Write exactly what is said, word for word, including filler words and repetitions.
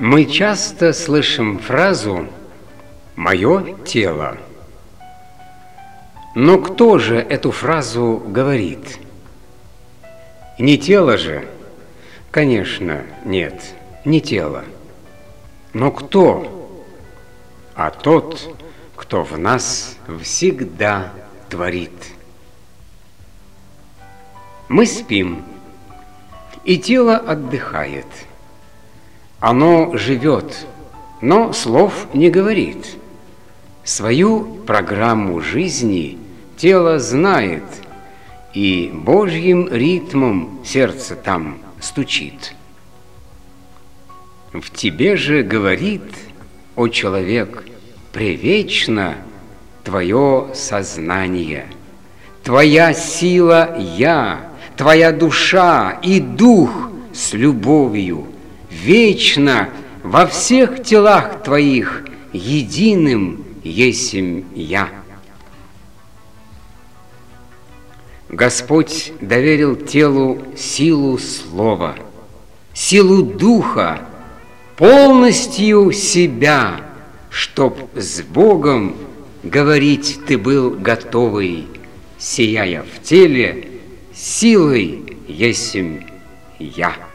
Мы часто слышим фразу «моё тело». Но кто же эту фразу говорит? Не тело же? Конечно, нет, не тело. Но кто? А тот, кто в нас всегда творит. Мы спим, и тело отдыхает. Оно живет, но слов не говорит. Свою программу жизни тело знает, и Божьим ритмом сердце там стучит. В тебе же говорит, о человек, превечно твое сознание, твоя сила «я», твоя душа и дух с любовью, вечно во всех телах твоих единым есмь я. Господь доверил телу силу слова, силу духа, полностью себя, чтоб с Богом говорить ты был готовый, сияя в теле силой есмь я.